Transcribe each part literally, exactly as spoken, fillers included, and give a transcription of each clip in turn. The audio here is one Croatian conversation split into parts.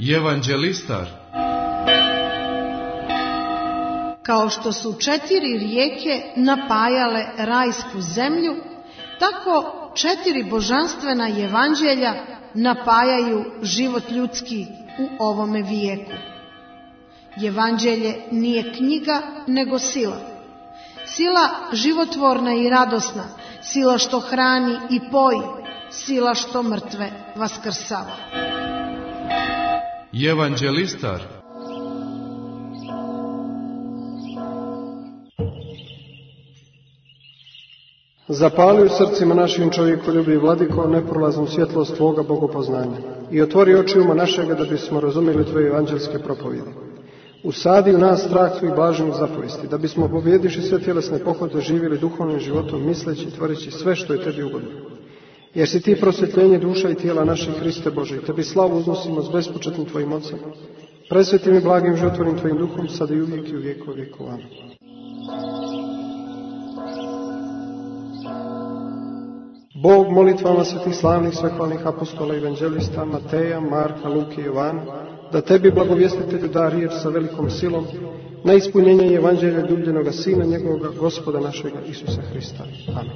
Evanđelistar. Kao što su četiri rijeke napajale rajsku zemlju, tako četiri božanstvena evanđelja napajaju život ljudski u ovome vijeku. Evanđelje nije knjiga, nego sila. Sila životvorna i radosna, sila što hrani i poji, sila što mrtve vaskrsava. Evanđelistar. Zapali u srcima našim čovjekoljubi, Vladiko, neprolaznu svjetlost Tvoga bogopoznanja i otvori oči uma našega da bismo razumjeli Tvoje evanđelske propovjede. Usadi u nas strah Tvojih blaženih zapovesti, da bismo pobjediši sve tjelesne pohote živjeli duhovnim životom, misleći i tvoreći sve što je Tebi ugodno. Jer si Ti prosvjetljenje duša i tijela naših, Hriste Bože, i Tebi slavu uznosimo s bespočetnim Tvojim ocem, presvetim i blagim životvornim Tvojim duhom, sada i uvijek i u vijeku vijekova. Amen. Bog molitvama svetih slavnih svehvalnih apostola i evanđelista Mateja, Marka, Luke i Jovana, da Tebi blagovjestitelju da riječ sa velikom silom na ispunjenje evanđelja ljubljenoga Sina njegovoga, Gospoda našega Isusa Hrista. Amen.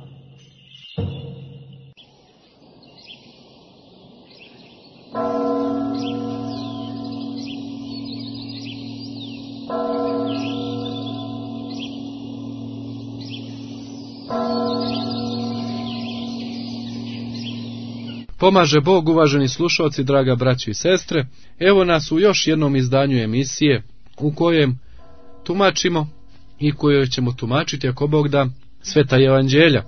Pomaže Bog, uvaženi slušalci, draga braćo i sestre. Evo nas u još jednom izdanju emisije u kojem tumačimo i kojoj ćemo tumačiti, ako Bog da, sveta evanđelja.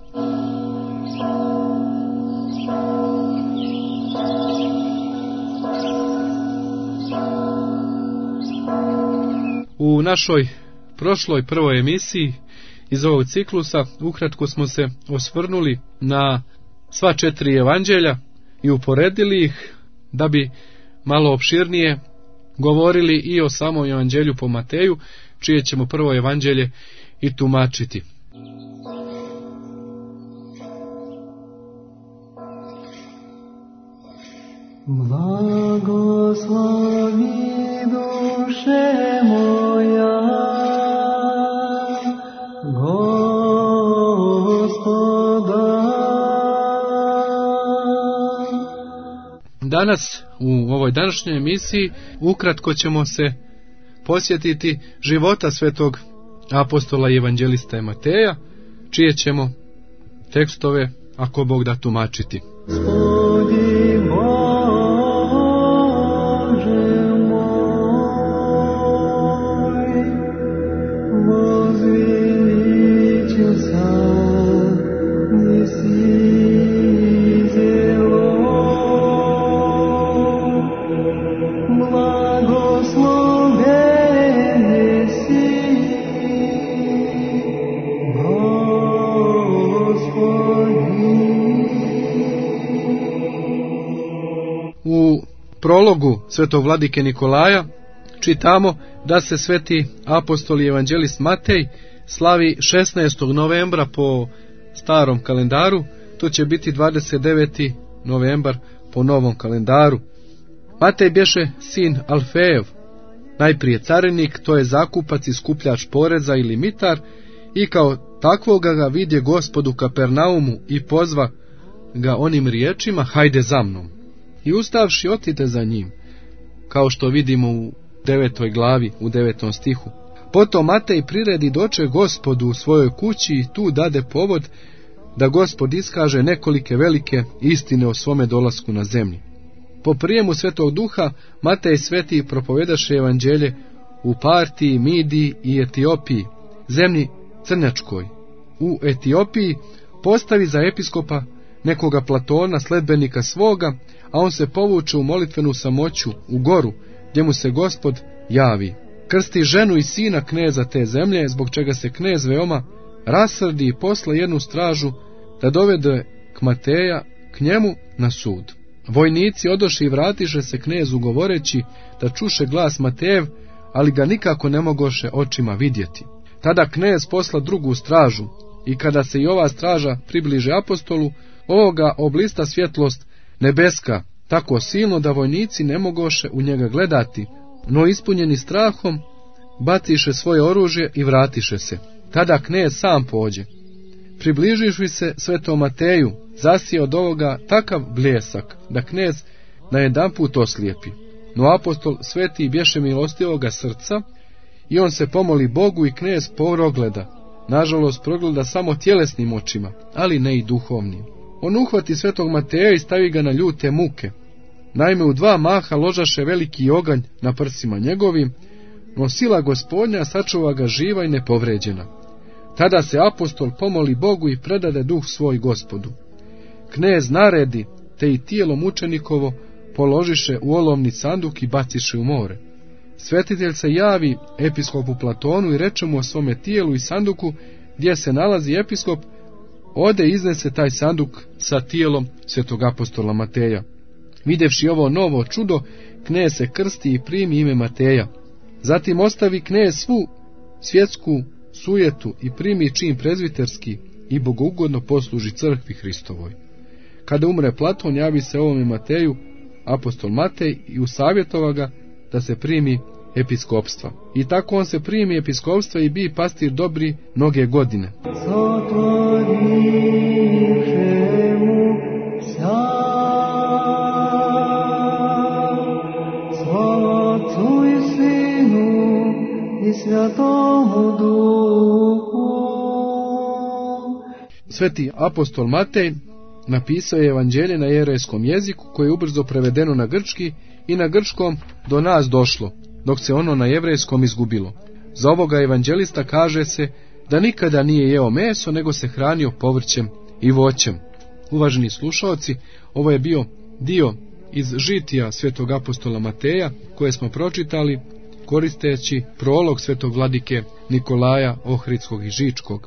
U našoj prošloj prvoj emisiji iz ovog ciklusa ukratko smo se osvrnuli na sva četiri evanđelja i uporedili ih, da bi malo opširnije govorili i o samom evanđelju po Mateju, čije ćemo prvo evanđelje i tumačiti. Blagoslovi duše moja Gospoda. Danas, u ovoj današnjoj emisiji, ukratko ćemo se posjetiti života svetog apostola i evanđelista Mateja, čije ćemo tekstove, ako Bog da, tumačiti. Gospodi Bože moj, voзвеличил sam, nisi U prologu svetog vladike Nikolaja čitamo da se sveti apostol i evanđelist Matej slavi šesnaestog novembra po starom kalendaru, to će biti dvadeset deveti novembar po novom kalendaru. Matej bješe sin Alfejev, najprije carinik, to je zakupac i skupljač poreza ili mitar, i kao takvoga ga vidje Gospod u Kapernaumu i pozva ga onim riječima: hajde za mnom. I ustavši otide za njim, kao što vidimo u devetoj glavi, u devetom stihu. Potom Matej priredi doče Gospodu u svojoj kući i tu dade povod da Gospod iskaže nekolike velike istine o svome dolasku na zemlji. Po prijemu Svetog Duha Matej sveti propovedaše evanđelje u Partiji, Midiji i Etiopiji, zemlji crnjačkoj. U Etiopiji postavi za episkopa nekoga Platona, sledbenika svoga, a on se povuče u molitvenu samoću u goru, gdje mu se Gospod javi. Krsti ženu i sina kneza te zemlje, zbog čega se knez veoma rasrdi i posla jednu stražu da dovede k Mateja k njemu na sud. Vojnici odoše i vratiše se knezu govoreći da čuše glas Matejev, ali ga nikako ne mogoše očima vidjeti. Tada knez posla drugu stražu, i kada se i ova straža približe apostolu, ovoga oblista svjetlost nebeska, tako silno da vojnici ne mogoše u njega gledati, no ispunjeni strahom, baciše svoje oružje i vratiše se. Tada knez sam pođe. Približiši se svetom Mateju, zasije od ovoga takav bljesak, da knez na jedan put oslijepi. No apostol sveti bješe milostivoga srca i on se pomoli Bogu i knez progleda. Nažalost progleda samo tjelesnim očima, ali ne i duhovnim. On uhvati svetog Mateja i stavi ga na ljute muke. Naime, u dva maha ložaše veliki oganj na prsima njegovim, no sila Gospodnja sačuva ga živa i nepovređena. Tada se apostol pomoli Bogu i predade duh svoj Gospodu. Knez naredi, te i tijelo mučenikovo položiše u olovni sanduk i baciše u more. Svetitelj se javi episkopu Platonu i reče mu o svome tijelu i sanduku gdje se nalazi episkop, ode iznese taj sanduk sa tijelom svetog apostola Mateja. Vidjevši ovo novo čudo, knez se krsti i primi ime Mateja. Zatim ostavi knez svu svjetsku sujetu i primi čin prezviterski i bogougodno posluži crkvi Hristovoj. Kada umre Platon, javi se ovome Mateju apostol Matej i usavjetova ga da se primi episkopstva. I tako on se primi episkopstva i bi pastir dobri mnoge godine. Sveti apostol Matej napisao je evanđelje na jevrejskom jeziku koje je ubrzo prevedeno na grčki i na grčkom do nas došlo, dok se ono na jevrejskom izgubilo. Za ovoga evanđelista kaže se da nikada nije jeo meso, nego se hranio povrćem i voćem. Uvaženi slušaoci, ovo je bio dio iz žitija svetog apostola Mateja koje smo pročitali koristeći prolog svetog vladike Nikolaja Ohridskog i Žičkog.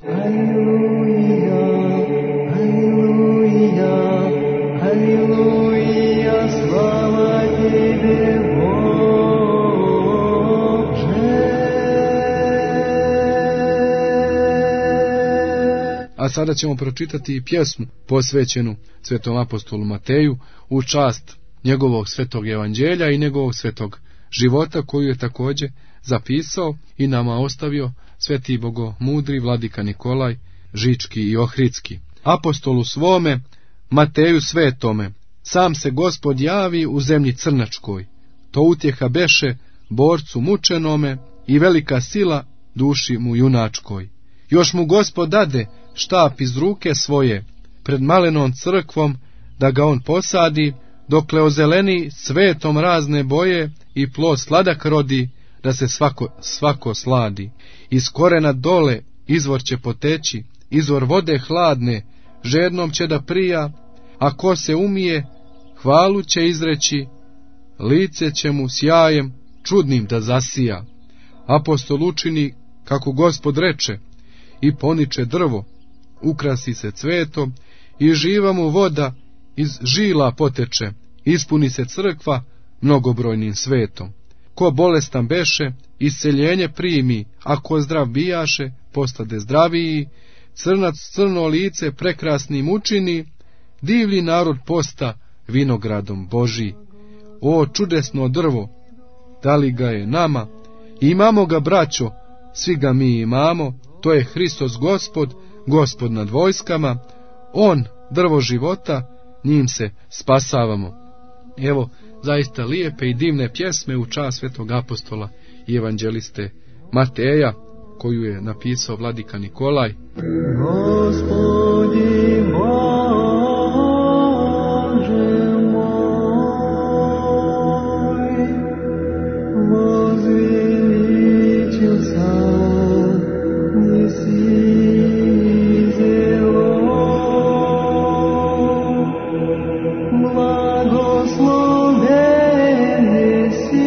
A sada ćemo pročitati pjesmu posvećenu svetom apostolu Mateju u čast njegovog svetog evanđelja i njegovog svetog života koju je također zapisao i nama ostavio sveti bogomudri vladika Nikolaj Žički i Ohridski. Apostolu svome Mateju svetome sam se Gospod javi u zemlji crnačkoj, to utjeha beše borcu mučenome i velika sila duši mu junačkoj. Još mu Gospod dade štap iz ruke svoje pred malenom crkvom da ga on posadi, dokle ozeleni svetom razne boje i plod sladak rodi, da se svako, svako sladi. Iz korena dole izvor će poteći, izvor vode hladne, žednom će da prija, a ko se umije, hvalu će izreći, lice će mu sjajem čudnim da zasija. Apostol učini kako Gospod reče i poniče drvo, ukrasi se cvetom i živa mu voda iz žila poteče, ispuni se crkva mnogobrojnim svetom. Ko bolestan beše, isceljenje primi, a ko zdrav bijaše, postade zdraviji, crnac crno lice prekrasnim učini, divlji narod posta vinogradom Božji. O čudesno drvo, da li ga je nama? Imamo ga, braćo, svi ga mi imamo, to je Hristos Gospod, Gospod nad vojskama, on, drvo života, njim se spasavamo. Evo, zaista lijepe i divne pjesme u čast svetog apostola i evanđeliste Mateja, koju je napisao vladika Nikolaj. Gospodi Bože moj, voзвеличил sam, nisi zelo, blagosloveni si,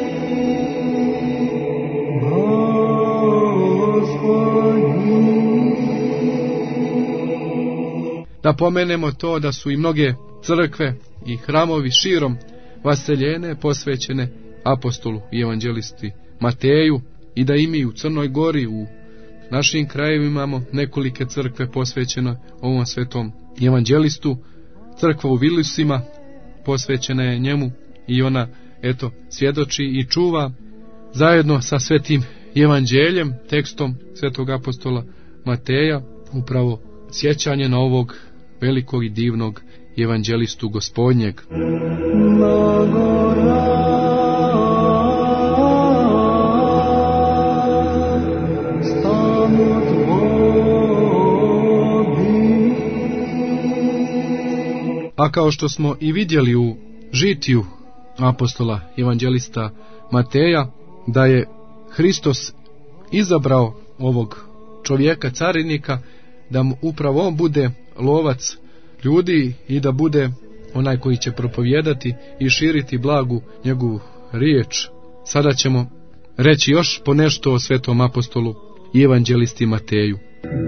Da pomenemo to da su i mnoge crkve i hramovi širom vaseljene posvećene apostolu i evanđelisti Mateju i da i mi u Crnoj Gori, u našim krajevima imamo nekolike crkve posvećene ovom svetom evanđelistu, crkva u Vilusima posvećena je njemu i ona, eto, svjedoči i čuva zajedno sa svetim evanđeljem, tekstom svetog apostola Mateja, upravo sjećanje na ovog velikog i divnog evanđelistu Gospodnjeg. A kao što smo i vidjeli u žitiju apostola evanđelista Mateja, da je Hristos izabrao ovog čovjeka, carinika, da mu upravo on bude lovac ljudi i da bude onaj koji će propovijedati i širiti blagu njegovu riječ. Sada ćemo reći još ponešto o svetom apostolu i evanđelisti Mateju.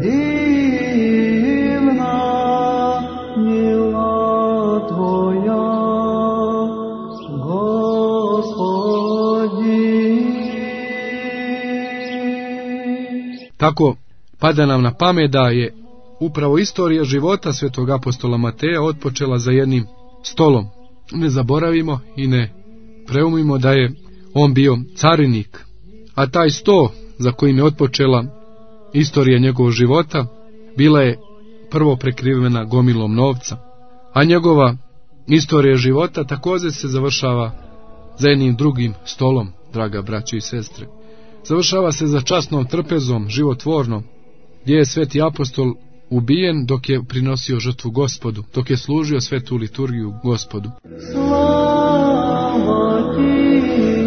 Tako pada nam na pamet da je upravo istorija života svetog apostola Mateja otpočela za jednim stolom. Ne zaboravimo i ne preumimo da je on bio carinik, a taj sto za kojim je otpočela istorija njegovog života bila je prvo prekrivena gomilom novca, a njegova istorija života također se završava za jednim drugim stolom, draga braćo i sestre. Završava se za časnom trpezom, životvornom, gdje je sveti apostol ubijen dok je prinosio žrtvu Gospodu, dok je služio svetu liturgiju Gospodu. Slava ti,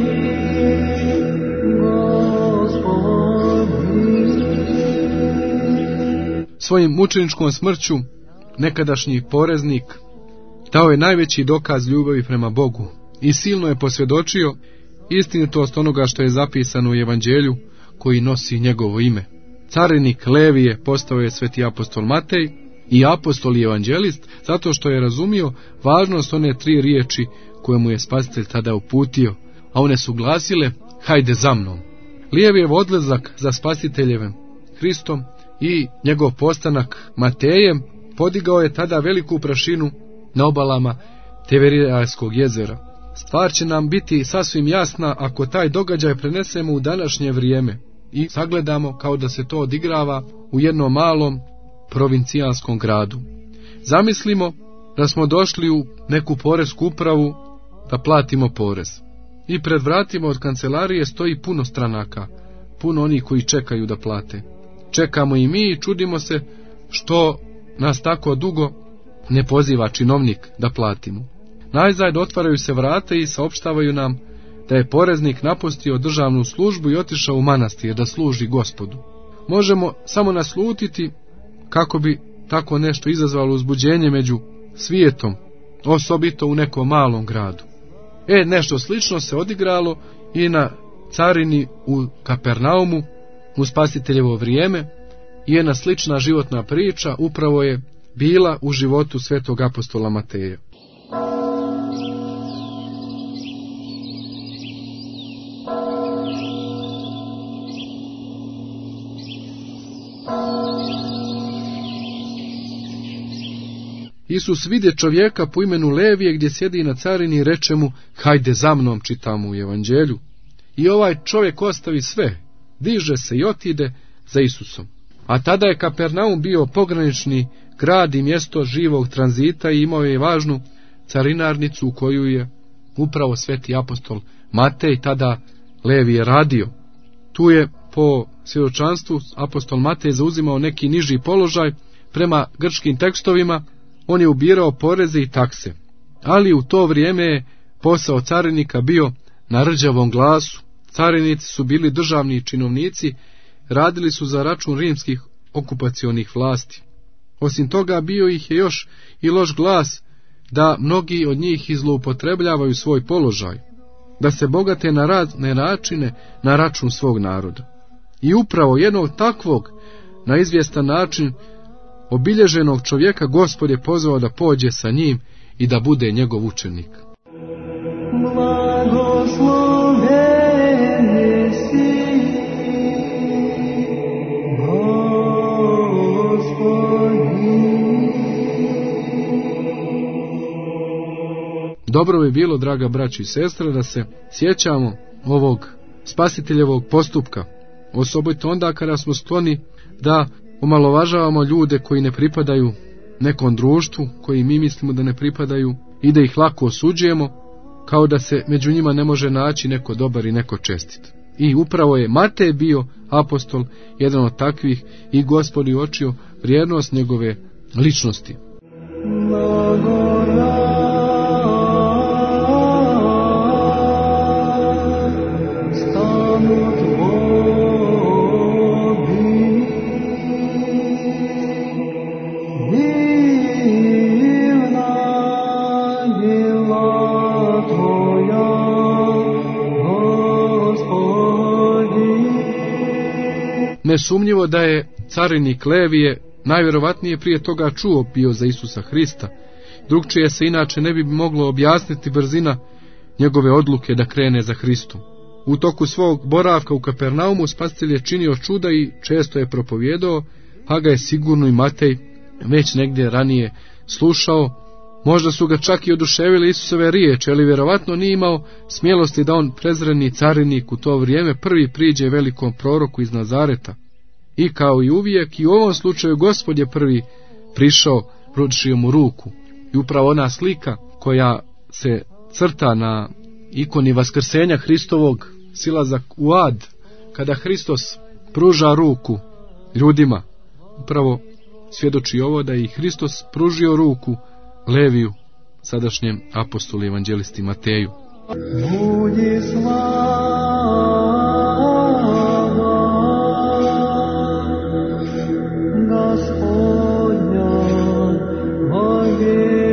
Gospodi. Svojim mučeničkom smrću nekadašnji poreznik dao je najveći dokaz ljubavi prema Bogu i silno je posvjedočio istinitost onoga što je zapisano u evanđelju koji nosi njegovo ime. Carinik Levije postao je sveti apostol Matej i apostol i evanđelist zato što je razumio važnost one tri riječi koje mu je Spasitelj tada uputio, a one su glasile: hajde za mnom. Levijev odlazak za Spasiteljevim Hristom i njegov postanak Matejem podigao je tada veliku prašinu na obalama Tiberijadskog jezera. Stvar će nam biti sasvim jasna ako taj događaj prenesemo u današnje vrijeme i sagledamo kao da se to odigrava u jednom malom provincijalskom gradu. Zamislimo da smo došli u neku poresku upravu da platimo porez. I pred vratima od kancelarije stoji puno stranaka, puno onih koji čekaju da plate. Čekamo i mi i čudimo se što nas tako dugo ne poziva činovnik da platimo. Najzad otvaraju se vrata i saopštavaju nam da je poreznik napustio državnu službu i otišao u manastir da služi Gospodu. Možemo samo naslutiti kako bi tako nešto izazvalo uzbuđenje među svijetom, osobito u nekom malom gradu. E, nešto slično se odigralo i na carini u Kapernaumu u Spasiteljevo vrijeme i jedna slična životna priča upravo je bila u životu svetog apostola Mateja. Isus vide čovjeka po imenu Levije gdje sjedi na carini i reče mu: hajde za mnom, čitamo u evanđelju. I ovaj čovjek ostavi sve, diže se i otide za Isusom. A tada je Kapernaum bio pogranični grad i mjesto živog tranzita i imao je važnu carinarnicu u koju je upravo sveti apostol Matej, tada Levije, radio. Tu je po svjedočanstvu apostol Matej zauzimao neki niži položaj. Prema grčkim tekstovima on je ubirao poreze i takse, ali u to vrijeme je posao carinika bio na rđavom glasu. Carinici su bili državni činovnici, radili su za račun rimskih okupacionih vlasti. Osim toga bio ih je još i loš glas da mnogi od njih izloupotrebljavaju svoj položaj, da se bogate na razne načine na račun svog naroda. I upravo jednog takvog, na izvjestan način obilježenog čovjeka, Gospod je pozvao da pođe sa njim i da bude njegov učenik. Blagosloveni si, Gospodi. Dobro bi bilo, draga braćo i sestre, da se sjećamo ovog spasiteljevog postupka, osobito onda kada smo skloni da omalovažavamo ljude koji ne pripadaju nekom društvu, koji mi mislimo da ne pripadaju, i da ih lako osuđujemo, kao da se među njima ne može naći neko dobar i neko čestit. I upravo je Matej bio apostol, jedan od takvih, i Gospod je uočio vrijednost njegove ličnosti. Nesumnjivo da je carinik Levije najvjerovatnije prije toga čuo bio za Isusa Hrista, drugčije se inače ne bi moglo objasniti brzina njegove odluke da krene za Hristom. U toku svog boravka u Kapernaumu spasitelj je činio čuda i često je propovijedao, pa ga je sigurno i Matej već negdje ranije slušao. Možda su ga čak i oduševili Isusove riječi, ali vjerovatno nije imao smjelosti da on, prezreni carinik u to vrijeme, prvi priđe velikom proroku iz Nazareta. I kao i uvijek, i u ovom slučaju Gospod je prvi prišao, pružio mu ruku. I upravo ona slika koja se crta na ikoni vaskrsenja Hristovog, silazak u ad, kada Hristos pruža ruku ljudima, upravo svjedoči ovo da je i Hristos pružio ruku Leviju, sadašnjem apostolu i evanđelisti Mateju. Budi slava Gospodnja vovijeki.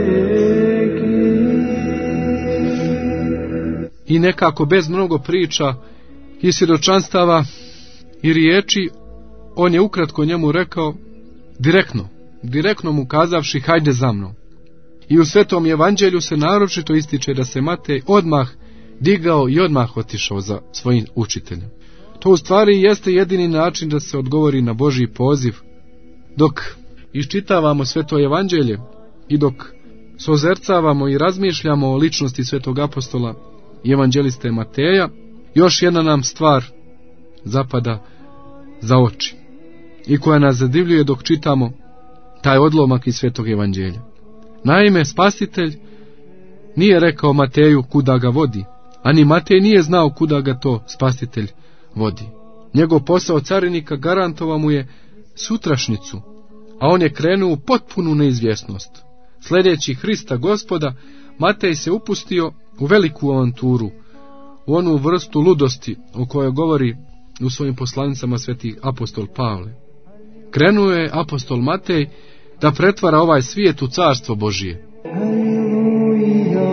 I nekako bez mnogo priča i svjedočanstava i riječi, on je ukratko njemu rekao direktno, direktno mu kazavši hajde za mnom. I u Svetom evanđelju se naročito ističe da se Matej odmah digao i odmah otišao za svojim učiteljem. To u stvari jeste jedini način da se odgovori na Božji poziv. Dok iščitavamo Sveto evanđelje i dok sozercavamo i razmišljamo o ličnosti Svetog apostola i evanđeliste Mateja, još jedna nam stvar zapada za oči i koja nas zadivljuje dok čitamo taj odlomak iz Svetog evanđelja. Naime, spasitelj nije rekao Mateju kuda ga vodi, a ni Matej nije znao kuda ga to spasitelj vodi. Njegov posao carinika garantovao mu je sutrašnicu, a on je krenuo u potpunu neizvjesnost. Sljedeći Hrista Gospoda, Matej se upustio u veliku avanturu, u onu vrstu ludosti o kojoj govori u svojim poslanicama sveti apostol Pavle. Krenuo je apostol Matej da pretvara ovaj svijet u carstvo Božije. Aleluja,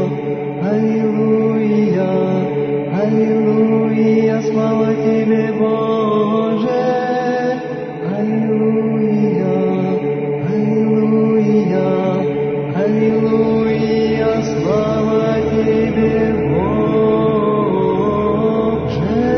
aleluja, aleluja, slava Tebe Bože. Aleluja, aleluja, aleluja, slava Tebe Bože.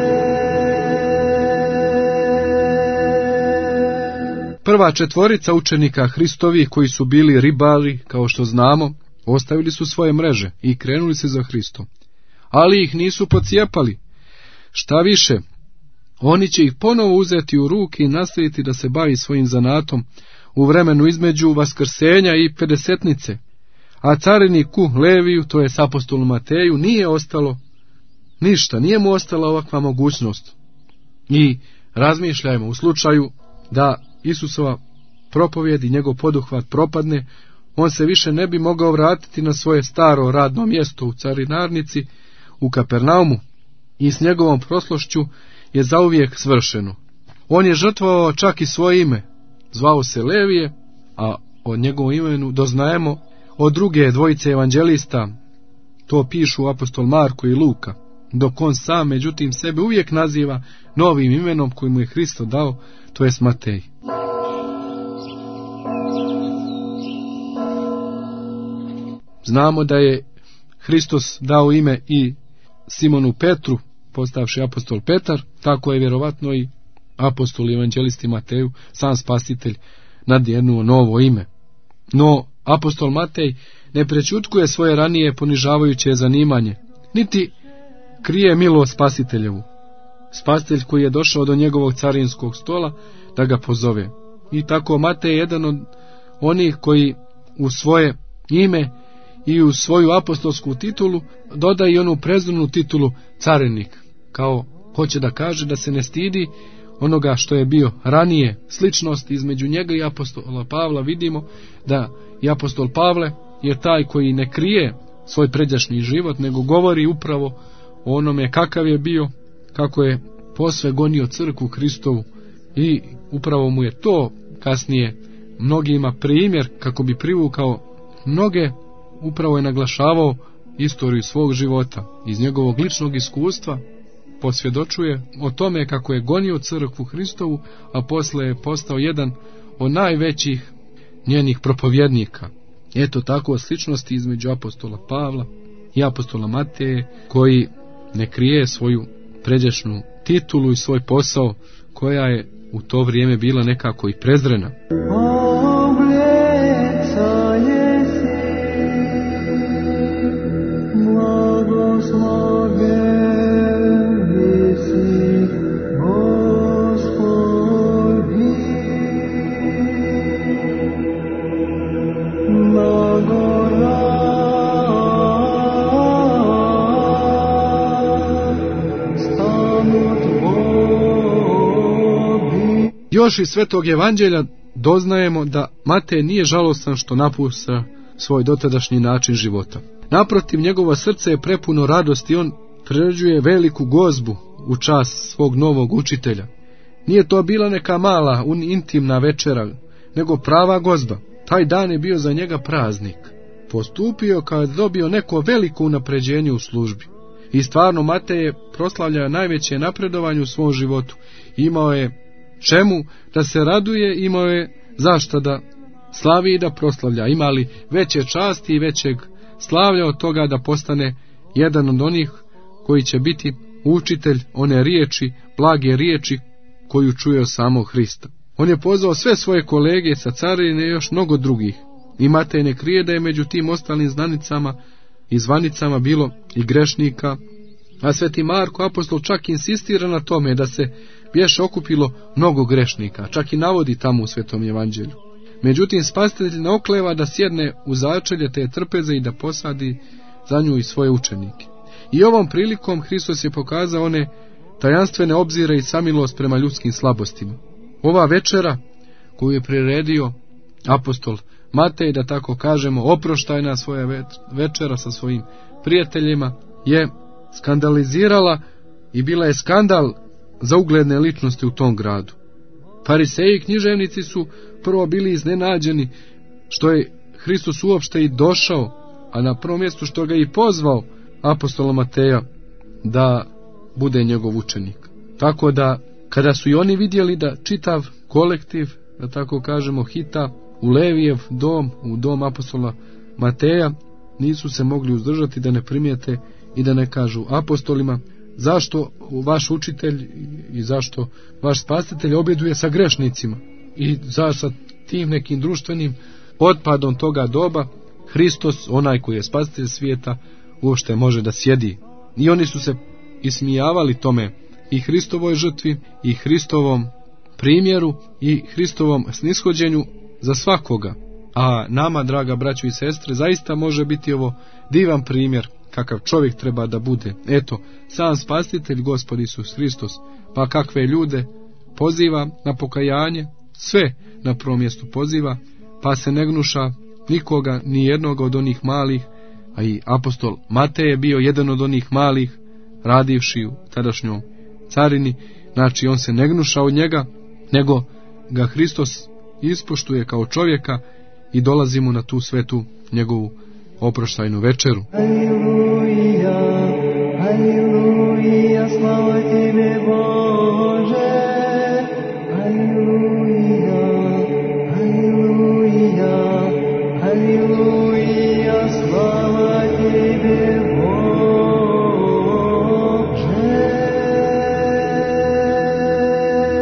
Prva četvorica učenika Hristovih koji su bili ribari, kao što znamo, ostavili su svoje mreže i krenuli se za Hristom. Ali ih nisu pocijepali. Šta više, oni će ih ponovo uzeti u ruke i nastaviti da se bavi svojim zanatom u vremenu između vaskrsenja i pedesetnice. A cariniku Leviju, to je apostolu Mateju, nije ostalo ništa, nije mu ostala ovakva mogućnost. I razmišljajmo, u slučaju da Isusova propovjed i njegov poduhvat propadne, on se više ne bi mogao vratiti na svoje staro radno mjesto u carinarnici u Kapernaumu i s njegovom proslošću je zauvijek svršeno. On je žrtvovao čak i svoje ime, zvao se Levije, a o njegovom imenu doznajemo od druge dvojice evanđelista, to pišu apostol Marko i Luka, dok on sam međutim sebe uvijek naziva novim imenom koji mu je Hristo dao, to jest Matej. Znamo da je Hristos dao ime i Simonu Petru, postavši apostol Petar, tako je vjerovatno i apostol i evanđelisti Mateju, sam spasitelj, nadjednuo novo ime. No, Apostol Matej ne prečutkuje svoje ranije ponižavajuće zanimanje, niti krije milost spasiteljevu. Spasitelj koji je došao do njegovog carinskog stola da ga pozove. I tako Matej je jedan od onih koji u svoje ime i u svoju apostolsku titulu doda i onu prezirnu titulu carinik, kao hoće da kaže da se ne stidi onoga što je bio ranije. Sličnost između njega i apostola Pavla vidimo da i apostol Pavle je taj koji ne krije svoj pređašnji život, nego govori upravo o onome kakav je bio, kako je posve gonio crkvu Hristovu, i upravo mu je to kasnije mnogima primjer kako bi privukao mnoge. Upravo je naglašavao istoriju svog života, iz njegovog ličnog iskustva posvjedočuje o tome kako je gonio crkvu Hristovu, a posle je postao jedan od najvećih njenih propovjednika. Eto tako sličnosti između apostola Pavla i apostola Mateje, koji ne krije svoju pređašnju titulu i svoj posao, koja je u to vrijeme bila nekako i prezrena. Još iz Svetog evanđelja doznajemo da Matej nije žalostan što napušta svoj dotadašnji način života. Naprotiv, njegovo srce je prepuno radosti i on priređuje veliku gozbu u čast svog novog učitelja. Nije to bila neka mala, intimna večera, nego prava gozba. Taj dan je bio za njega praznik. Postupio kao je dobio neko veliko unapređenje u službi. I stvarno Matej je proslavljao najveće napredovanje u svom životu. Imao je čemu da se raduje, imao je zašto da slavi i da proslavlja. Ima li veće časti i većeg slavlja od toga da postane jedan od onih koji će biti učitelj one riječi, blage riječi koju čuje od samog Hrista. On je pozvao sve svoje kolege sa carine i još mnogo drugih. I Matej ne krije da je među tim ostalim znanicama i zvanicama bilo i grešnika, a sveti Marko apostol čak insistira na tome da se bješe okupilo mnogo grešnika, čak i navodi tamo u Svetom evanđelju. Međutim, spasitelj ne okleva da sjedne u začelje te trpeze i da posadi za nju i svoje učenike. I ovom prilikom Hristos je pokazao one tajanstvene obzire i samilost prema ljudskim slabostima. Ova večera koju je priredio apostol Matej, da tako kažemo, oproštajna svoja večera sa svojim prijateljima, je skandalizirala i bila je skandal za ugledne ličnosti u tom gradu. Fariseji i književnici su prvo bili iznenađeni što je Hristos uopšte i došao, a na prvom mjestu što ga i pozvao apostola Mateja da bude njegov učenik. Tako da, kada su i oni vidjeli da čitav kolektiv, da tako kažemo, hita u Levijev dom, u dom apostola Mateja, nisu se mogli uzdržati da ne primijete i da ne kažu apostolima: zašto vaš učitelj i zašto vaš spasitelj objeduje sa grešnicima? I zašto tim nekim društvenim otpadom toga doba Hristos, onaj koji je spasitelj svijeta, uopšte može da sjedi? I oni su se ismijavali tome, i Hristovoj žrtvi, i Hristovom primjeru, i Hristovom snishođenju za svakoga. A nama, draga braćo i sestre, zaista može biti ovo divan primjer kakav čovjek treba da bude. Eto, sam spasitelj Gospod Isus Hristos, pa kakve ljude poziva na pokajanje, sve na prvom mjestu poziva, pa se ne gnuša nikoga, ni jednog od onih malih, a i apostol Matej je bio jedan od onih malih, radivši u tadašnjom carini. Znači, on se ne gnuša od njega, nego ga Hristos ispoštuje kao čovjeka i dolazi mu na tu svetu njegovu oproštajnu večeru. Aleluja, aleluja, slava Tebe Bože. Aleluja, aleluja, aleluja, slava Tebe Bože.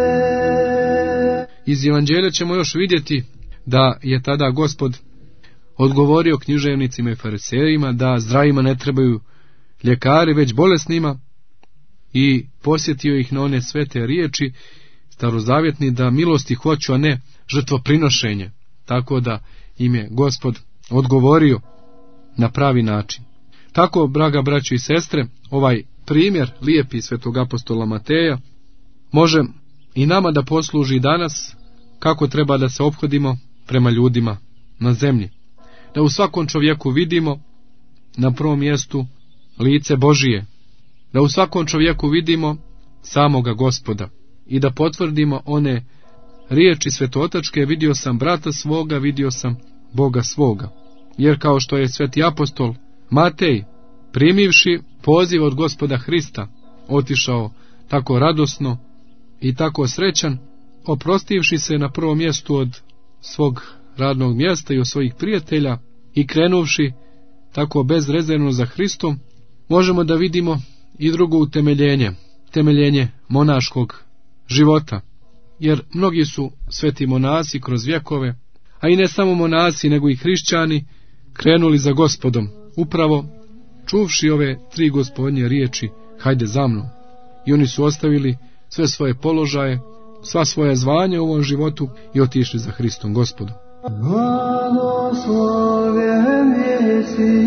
Iz evanđelja ćemo još vidjeti da je tada Gospod odgovorio književnicima i farisejima da zdravima ne trebaju ljekari, već bolesnima, i posjetio ih na one svete riječi starozavjetni da milosti hoću, a ne žrtvoprinošenje. Tako da im je Gospod odgovorio na pravi način. Tako, draga braćo i sestre, ovaj primjer lijepi svetog apostola Mateja može i nama da posluži danas kako treba da se ophodimo prema ljudima na zemlji. Da u svakom čovjeku vidimo na prvom mjestu lice Božije, da u svakom čovjeku vidimo samoga Gospoda i da potvrdimo one riječi svetotačke: vidio sam brata svoga, vidio sam Boga svoga. Jer kao što je sveti apostol Matej, primivši poziv od Gospoda Hrista, otišao tako radosno i tako srećan, oprostivši se na prvom mjestu od svog radnog mjesta i od svojih prijatelja i krenuvši tako bezrezervno za Hristom, možemo da vidimo i drugo utemeljenje, temeljenje monaškog života. Jer mnogi su sveti monasi kroz vjekove, a i ne samo monasi, nego i hrišćani, krenuli za Gospodom, upravo čuvši ove tri Gospodnje riječi: hajde za mnom. I oni su ostavili sve svoje položaje, sva svoja zvanja u ovom životu i otišli za Hristom Gospodom. Blagosloven jesi,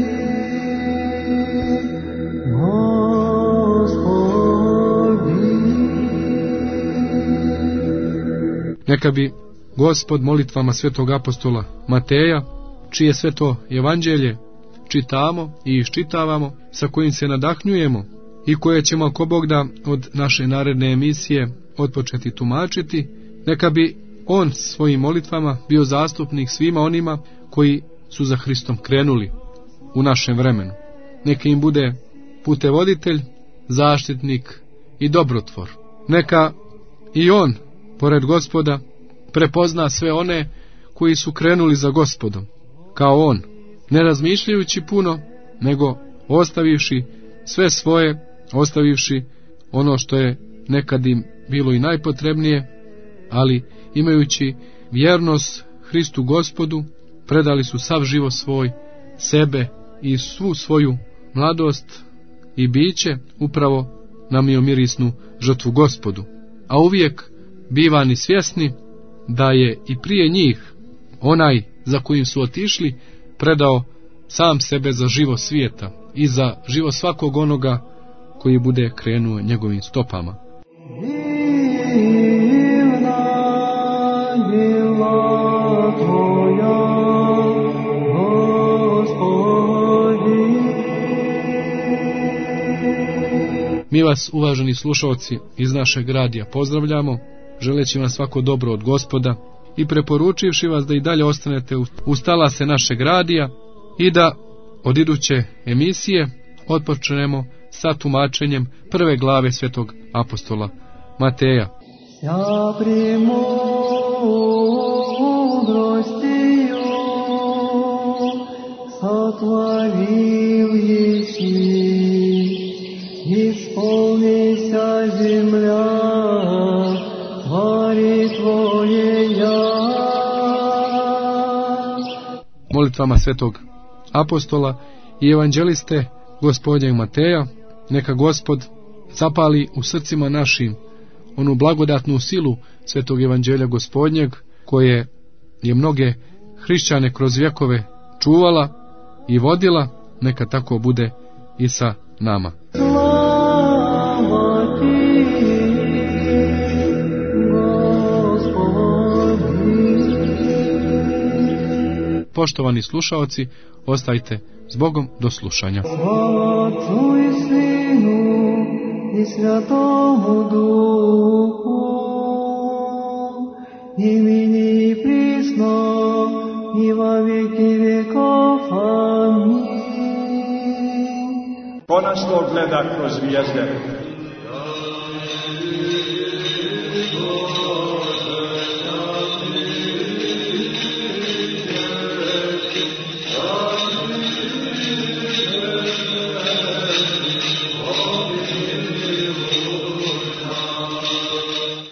Neka bi Gospod molitvama svetog apostola Mateja, čije sve to evanđelje čitamo i iščitavamo, sa kojim se nadahnjujemo i koje ćemo, ako Bog da, od naše naredne emisije otpočeti tumačiti, neka bi on svojim molitvama bio zastupnik svima onima koji su za Hristom krenuli u našem vremenu. Neka im bude putevoditelj, zaštitnik i dobrotvor. Neka i on, pored Gospoda, prepozna sve one koji su krenuli za Gospodom, kao on, ne razmišljajući puno, nego ostavivši sve svoje, ostavivši ono što je nekad im bilo i najpotrebnije, ali imajući vjernost Hristu Gospodu, predali su sav život svoj, sebe i svu svoju mladost i biće upravo na miromirisnu žrtvu Gospodu, a uvijek bivani svjesni da je i prije njih onaj za kojim su otišli predao sam sebe za život svijeta i za život svakog onoga koji bude krenuo njegovim stopama. Mi vas, uvaženi slušalci, iz našeg radija pozdravljamo, želeći vam svako dobro od Gospoda i preporučivši vas da i dalje ostanete uz talase našeg radija i da od iduće emisije otpočnemo sa tumačenjem prve glave svetog apostola Mateja. Ja премудростию сотворил еси, исполнися земля твори Твоея. Molitvama svetog apostola i evanđeliste Gospodnjeg Mateja, neka Gospod zapali u srcima našim onu blagodatnu silu svetog evanđelja Gospodnjeg, koje je mnoge hrišćane kroz vjekove čuvala i vodila, neka tako bude i sa nama. Slava Ti, Gospodi. Poštovani slušaoci, ostajte s Bogom do slušanja. Slava Otcu i Sinu i Svjatomu Duhu, i ныне и присно и во веки веков. Аминь. Ko nas to gleda kroz zvijezde?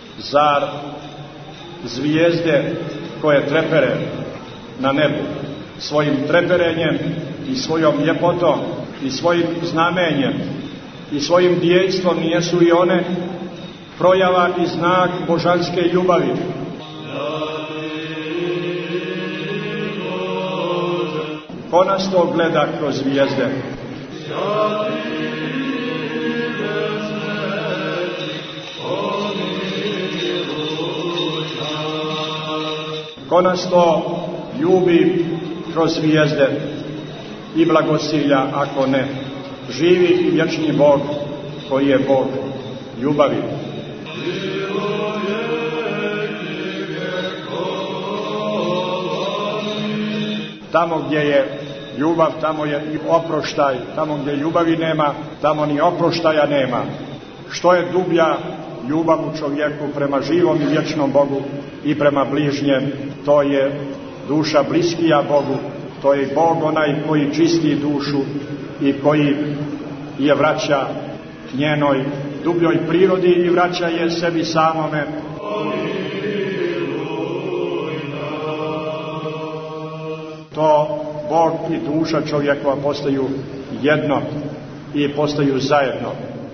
Zar zvijezde koje trepere na nebu svojim treperenjem i svojom ljepotom i svojim znamenjem i svojim djejstvom jesu i one projava i znak božanske ljubavi. Ko nas to gleda kroz zvijezde? Ko nas to ljubi kroz zvijezde i blagosilja, ako ne, živi i vječni Bog koji je Bog ljubavi. Tamo gdje je ljubav, tamo je i oproštaj. Tamo gdje ljubavi nema, tamo ni oproštaja nema. Što je dublja ljubav u čovjeku prema živom i vječnom Bogu i prema bližnjem, to je duša bliskija Bogu, to je Bog onaj koji čisti dušu i koji je vraća njenoj dubljoj prirodi i vraća je sebi samome. To Bog i duša čovjekova postaju jedno i postaju zajedno.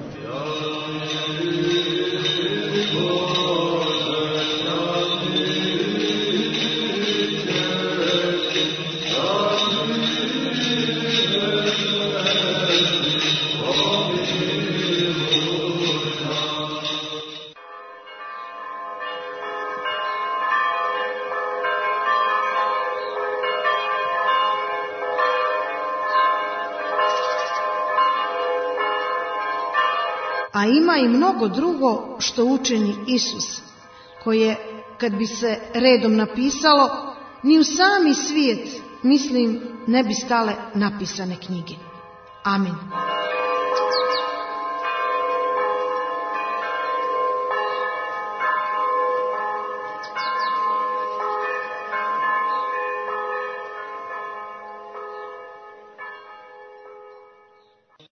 A ima i mnogo drugo što učini Isus, koje, kad bi se redom napisalo, ni u sami svijet, mislim, ne bi stale napisane knjige. Amin.